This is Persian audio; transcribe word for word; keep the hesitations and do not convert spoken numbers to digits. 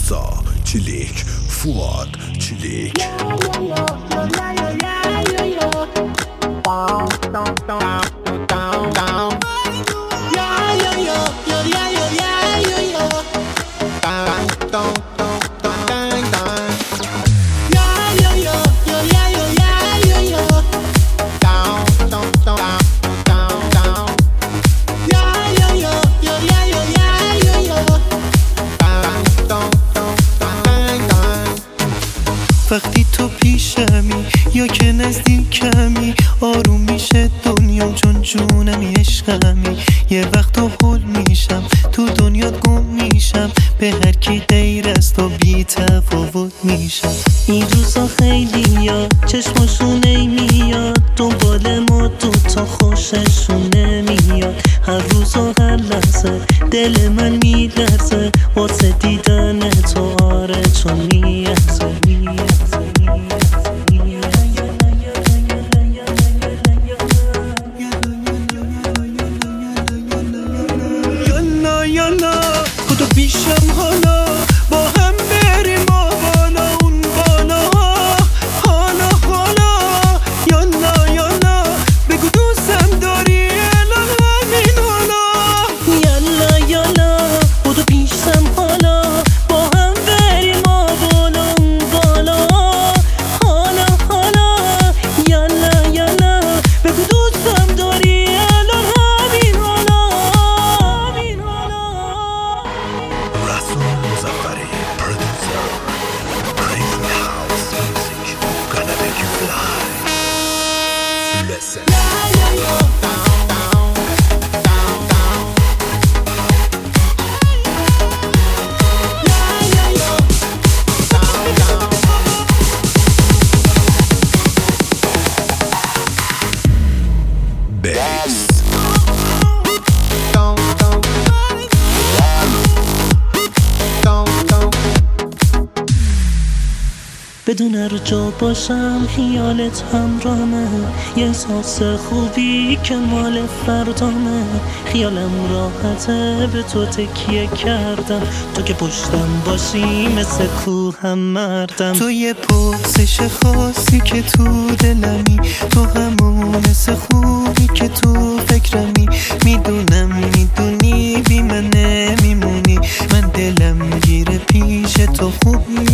پارسا چلیک، فواد چلیک. وقتی تو پیشمی یا که نزدیکمی آروم میشه دنیا، چون جونمی عشقمی. یه وقت تو حل میشم تو دنیات گم میشم، به هر کی غیر از تو بی تفاوت میشم. این روزا خیلی یا چشماشون نمیاد دنبال ما دوتا خوششون نمیاد. هر روز و هر لحظه دل من میلرزه واسه دیدن تو، آره چون میارزه یالا یالا خدا پیشم حالا با هم بریم ما بالا اون بالا، حالا حالا یالا یالا بگو دوستم داری الان همین حالا. یالا یالا خدا پیشم حالا با هم بریم ما بالا اون بالا، حالا حالا یالا یالا بگو دوستم داری الان همین حالا. رسول مظفری پرودوسر، Crazy House Music, gonna make you fly. Listen. Bass. بدون هر جا باشم خیالت همراهمه، یه احساس خوبی که مال فردامه. خیالم راحته به تو تکیه کردم، تو که پشتم باشی مثل کوهم مردم. تو یه پرسش خاصی که تو دلمی، تو همون حس خوبی که تو فکرمی. میدونم میدونی بی من نمیمونی، من دلم گیره پیش تو خوب